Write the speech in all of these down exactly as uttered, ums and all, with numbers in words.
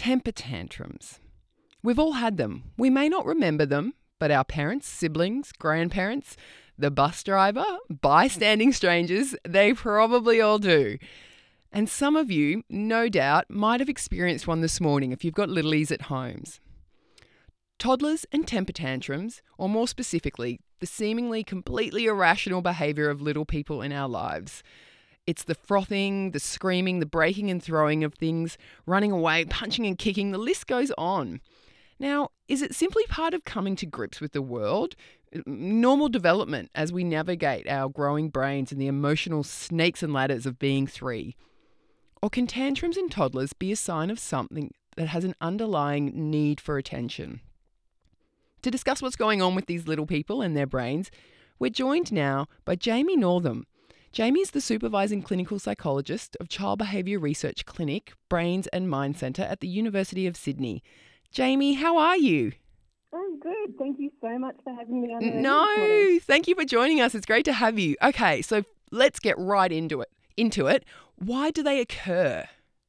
Temper tantrums. We've all had them. We may not remember them, but our parents, siblings, grandparents, the bus driver, bystanding strangers, they probably all do. And some of you, no doubt, might have experienced one this morning if you've got littlies at homes. Toddlers and temper tantrums, or more specifically, the seemingly completely irrational behaviour of little people in our lives. It's the frothing, the screaming, the breaking and throwing of things, running away, punching and kicking, the list goes on. Now, is it simply part of coming to grips with the world? Normal development as we navigate our growing brains and the emotional snakes and ladders of being three? Or can tantrums in toddlers be a sign of something that has an underlying need for attention? To discuss what's going on with these little people and their brains, we're joined now by Jamie Northam. Jamie is the supervising clinical psychologist of Child Behaviour Research Clinic, Brains and Mind Centre at the University of Sydney. Jamie, how are you? I'm good. Thank you so much for having me on the No, thank you for joining us. It's great to have you. Okay, so let's get right into it. Into it. Why do they occur?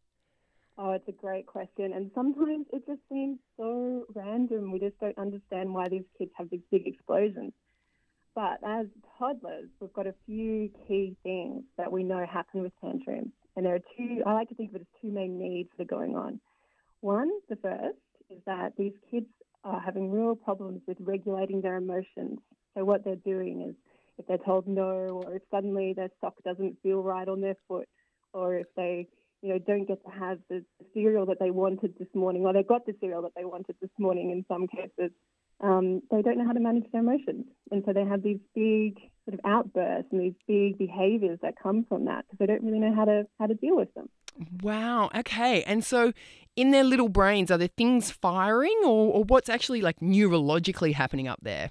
Oh, it's a great question. And sometimes it just seems so random. We just don't understand why these kids have these big explosions. But as toddlers, we've got a few key things that we know happen with tantrums. And there are two, I like to think of it as two main needs that are going on. One, the first, is that these kids are having real problems with regulating their emotions. So what they're doing is if they're told no, or if suddenly their sock doesn't feel right on their foot, or if they, you know, don't get to have the cereal that they wanted this morning, or they got the cereal that they wanted this morning in some cases, um, they don't know how to manage their emotions. And so they have these big sort of outbursts and these big behaviours that come from that because they don't really know how to how to deal with them. Wow. Okay. And so in their little brains, are there things firing or, or what's actually like neurologically happening up there?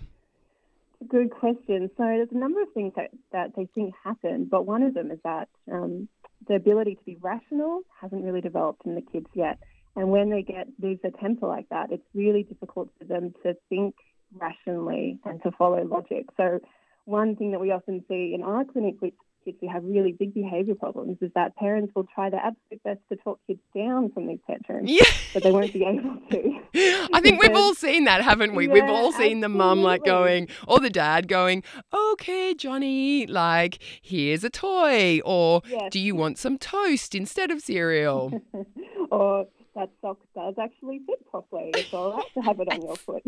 Good question. So there's a number of things that, that they think happen, but one of them is that um, the ability to be rational hasn't really developed in the kids yet. And when they get lose their temper like that, it's really difficult for them to think rationally and to follow logic. So one thing that we often see in our clinic with kids who have really big behaviour problems is that parents will try their absolute best to talk kids down from these tantrums, yeah. but they won't be able to. I think we've all seen that, haven't we? Yeah, we've all seen the mum like absolutely. going, or the dad going, okay, Johnny, like, here's a toy, or Yes. do you want some toast instead of cereal? Or that sock does actually fit properly. It's all right to have it on your foot.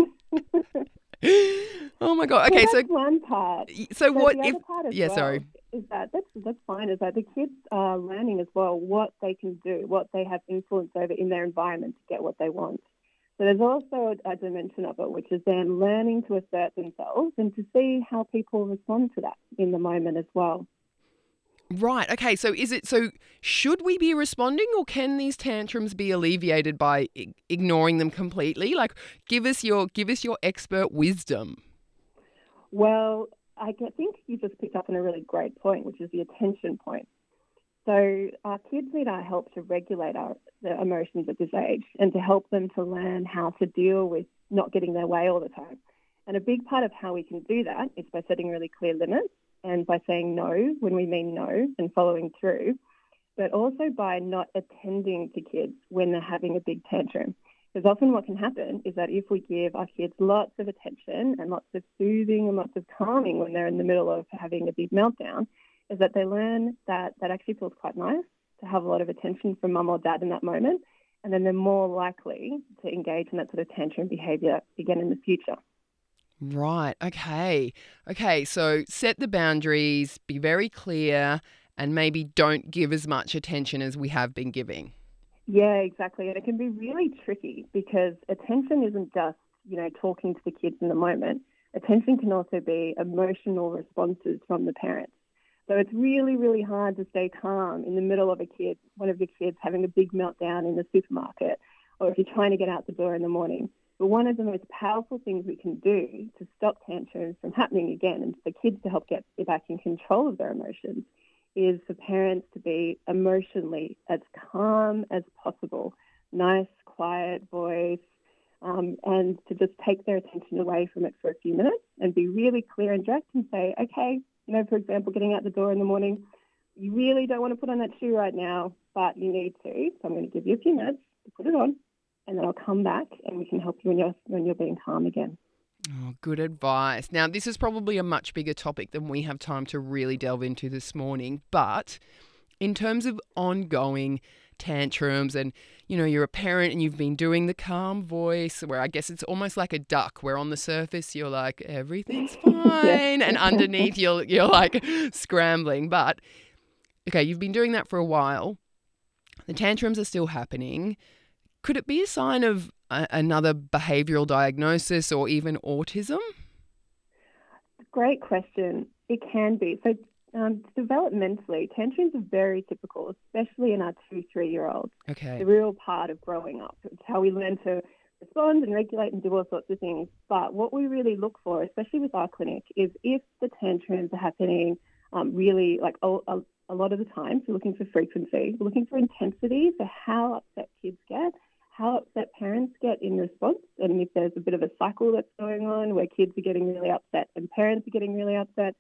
Oh my God. Okay, so so that's one part. so, So what the if? other part as Yeah, well sorry. is that that's that's fine. Is that the kids are learning as well what they can do, what they have influence over in their environment to get what they want. So there's also a dimension of it, which is then learning to assert themselves and to see how people respond to that in the moment as well. Right. Okay. So is it so should we be responding or can these tantrums be alleviated by I- ignoring them completely? Like give us your give us your expert wisdom. Well, I get- think you just picked up on a really great point, which is the attention point. So our kids need our help to regulate our their emotions at this age and to help them to learn how to deal with not getting their way all the time. And a big part of how we can do that is by setting really clear limits and by saying no when we mean no and following through, but also by not attending to kids when they're having a big tantrum. Because often what can happen is that if we give our kids lots of attention and lots of soothing and lots of calming when they're in the middle of having a big meltdown, is that they learn that that actually feels quite nice to have a lot of attention from mum or dad in that moment, and then they're more likely to engage in that sort of tantrum behaviour again in the future. Right. Okay. Okay. So set the boundaries, be very clear, and maybe don't give as much attention as we have been giving. Yeah, exactly. And it can be really tricky because attention isn't just, you know, talking to the kids in the moment. Attention can also be emotional responses from the parents. So it's really, really hard to stay calm in the middle of a kid, one of your kids having a big meltdown in the supermarket, or if you're trying to get out the door in the morning. But one of the most powerful things we can do to stop tantrums from happening again and for kids to help get back in control of their emotions is for parents to be emotionally as calm as possible, nice, quiet voice, um, and to just take their attention away from it for a few minutes and be really clear and direct and say, okay, you know, for example, getting out the door in the morning, you really don't want to put on that shoe right now, but you need to. So I'm going to give you a few minutes to put it on. and then I'll come back and we can help you when you're, when you're being calm again. Oh, good advice. Now, this is probably a much bigger topic than we have time to really delve into this morning, but in terms of ongoing tantrums and, you know, you're a parent and you've been doing the calm voice where I guess it's almost like a duck where on the surface you're like, everything's fine, and underneath you're, you're like scrambling. But, okay, you've been doing that for a while. The tantrums are still happening. Could it be a sign of a- another behavioural diagnosis or even autism? Great question. It can be. So um, developmentally, tantrums are very typical, especially in our two, three-year-olds. Okay. The real part of growing up. It's how we learn to respond and regulate and do all sorts of things. But what we really look for, especially with our clinic, is if the tantrums are happening um, really, like a, a, a lot of the time, we're looking for frequency. We're looking for intensity, so how upset kids get, how upset parents get in response, and if there's a bit of a cycle that's going on where kids are getting really upset and parents are getting really upset.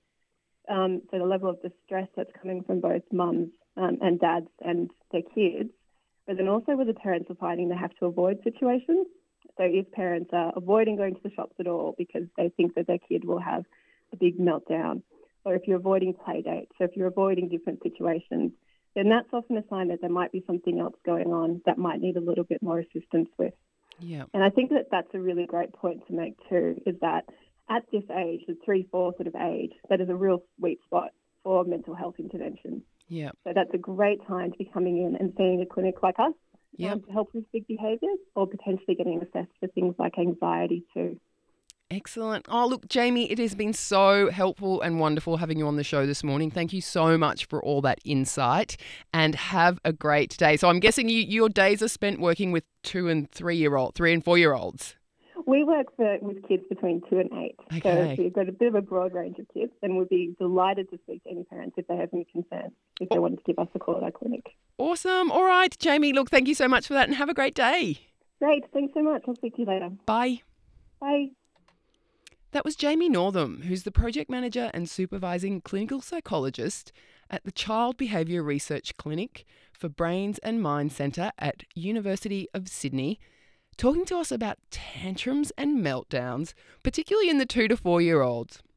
Um, so the level of distress that's coming from both mums um, and dads and their kids, but then also where the parents are finding they have to avoid situations. So if parents are avoiding going to the shops at all because they think that their kid will have a big meltdown, or if you're avoiding play dates, so if you're avoiding different situations, then that's often a sign that there might be something else going on that might need a little bit more assistance with. Yeah. And I think that that's a really great point to make too, is that at this age, the three, four sort of age, that is a real sweet spot for mental health interventions. Yeah. So that's a great time to be coming in and seeing a clinic like us Yep. um, to help with big behaviours, or potentially getting assessed for things like anxiety too. Excellent. Oh, look, Jamie, it has been so helpful and wonderful having you on the show this morning. Thank you so much for all that insight, and have a great day. So I'm guessing you, your days are spent working with two and three-year-old, three and four-year-olds. We work for, with kids between two and eight. Okay. So we've got a bit of a broad range of kids, and we'd be delighted to speak to any parents if they have any concerns, if they wanted to give us a call at our clinic. Awesome. All right, Jamie, look, thank you so much for that, and have a great day. Great. Thanks so much. I'll speak to you later. Bye. Bye. That was Jamie Northam, who's the project manager and supervising clinical psychologist at the Child Behaviour Research Clinic for Brains and Mind Centre at University of Sydney, talking to us about tantrums and meltdowns, particularly in the two to four year olds.